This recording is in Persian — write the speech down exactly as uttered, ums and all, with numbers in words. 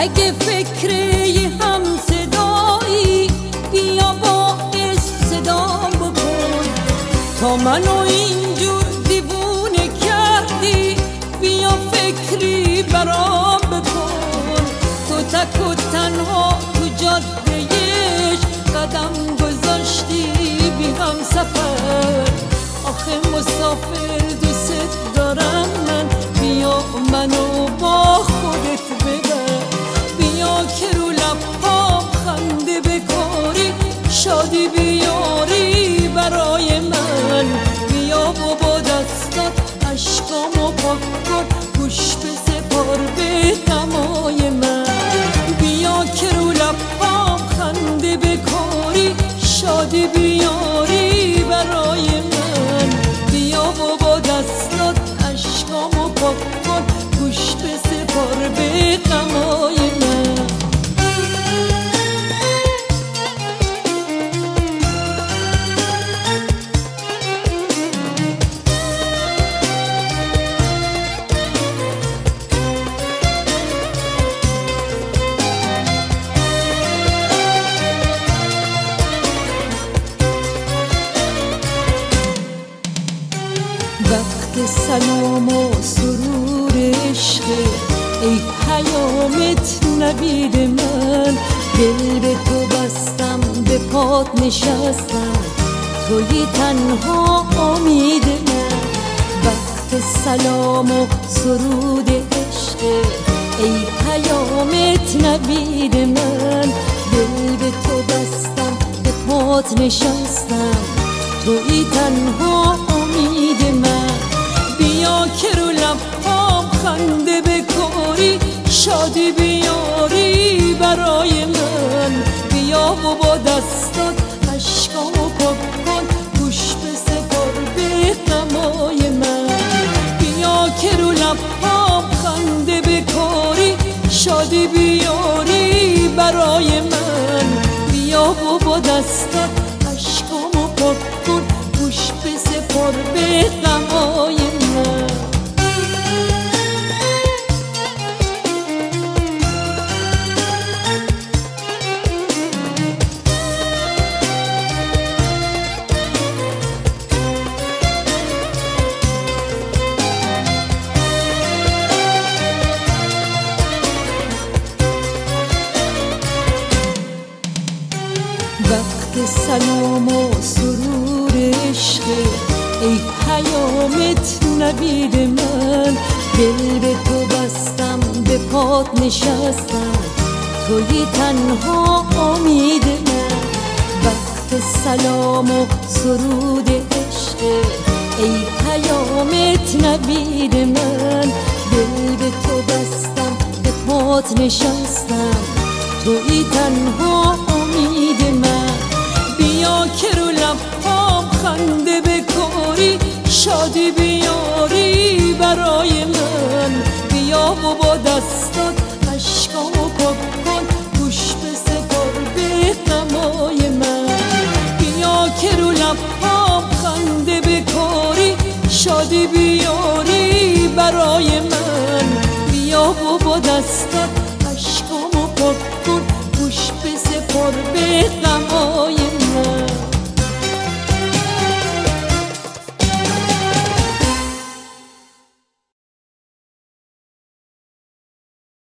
اگه فکری هم صدایی بیا باعث صدام بکن. تا منو اینجور دیوونه کردی بیا فکری برام بکن. تو تک و تنها تو جادهش قدم گذاشتی بی هم سفر. آخه مسافر دوست دارم من، بیا منو با خودت ببر. بیا که رو لبام خنده بکاری شادی بیاری برای من. بیا و با دستات عشقامو پاک کن گوش بسپار به غمای من. بیا که رو لبام خنده بکاری شادی بیاری برای من. بیا و با دستات عشقامو پاک کن گوش بسپار به غمای من. وقت سلام و سرور عشقه ای پیامت نوید من. دل به تو بستم به پات نشستم توی تنها امید من. وقت سلام و سرود عشقه ای پیامت نوید من. دل به تو بستم به پات نشستم توی تنها امید من. بیا که رو لبام خنده بکاری شادی بیاری برای من. بیا و با دستات عشقامو پاک کن گوش بسپار به غمای من. بیا که رو لبام خنده بکاری شادی بیاری برای من. بیا و با دستات عشقامو پاک کن گوش بسپار به غمای من. وقت سلام و سرور عشقه ای پیامت نوید من. دل به تو بستم به پات نشستم توی تنها امید من. وقت سلام و سرود عشقه ای پیامت نوید من. دل به تو بستم به پات نشستم توی تنها امید من. بیا که رو لبام خنده بکاری شادی بیاری برای من. بیا و با دستات عشقامو پاک کن گوش بسپار به غمای من. بیا که رو لبام خنده بکاری شادی بیاری برای من. بیا و با دستات عشقامو پاک کن گوش بسپار به غمای